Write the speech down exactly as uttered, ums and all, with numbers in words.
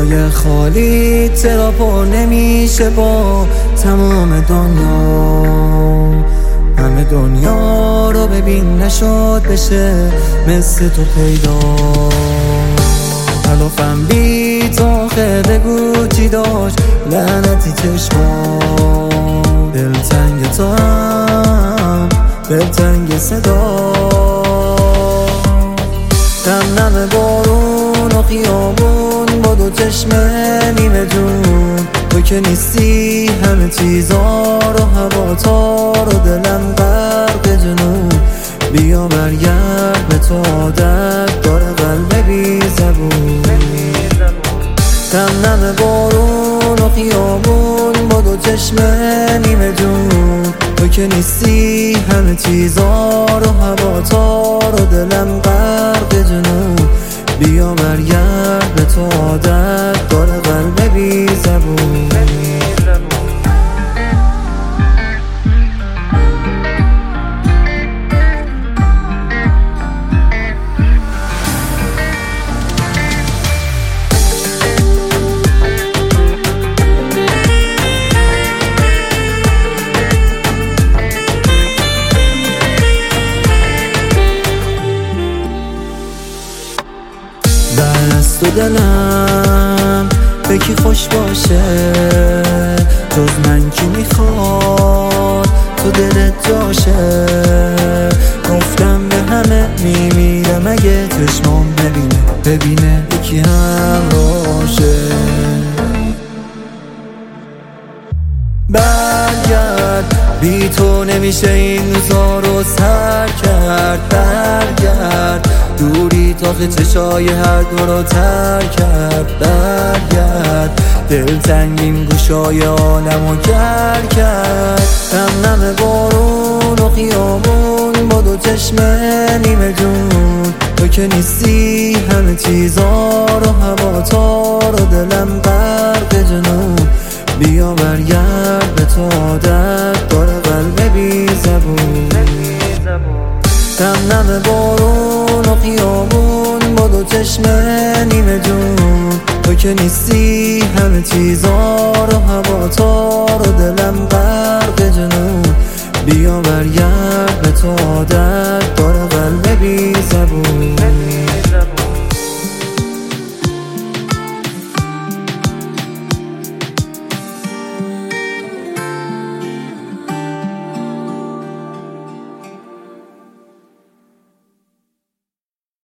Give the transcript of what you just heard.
جای خالی چرا پر نمیشه با تمام دنیا؟ همه دنیا رو ببین نشد بشه مثل تو پیدا. حلافم بی تو آخه بگو چی داشت لعنتی چشمام. دلتنگ تو هم دلتنگ صدا، دم نم بارون و خیابون با دو چشم نیمه جون. تو که نیستی همه چیزا رو هوا تار و دلم غرق جنون. بیا برگرد به تو عادت داره قلب بی زبون. دم نم بارون و خیابون با دو چشم نیمه جون. تو که نیستی همه چیزا رو هوا تار و دلم غرق جنون. بیا برگرد به تو عادت داره قلب بی زبون. دست و دلم به کی خوش باشه جز من کی میخواد تو دلت جاشه. گفتم به همه میمیرم اگه چشمام ببینه ببینه یکی هم روشه. برگرد بی تو نمیشه این روزا رو سر کرد. برگرد دوری تاخه چشای هر دو رو تر کرد. برگرد دلتنگین گوشای عالمو گر کرد. دم نم بارون و خیابون با دو چشم نیمه جون. تو که نیستی همه چیزا رو هوا تار و دلم غرق جنون. بیا برگرد به تو عادت داره قلب بی زبون. دم نم بارون و خیابون با دو چشم نیمه جون. تو که نیستی همه چیزا رو هوا تار و دلم غرق جنون. بیا برگرد به تو عادت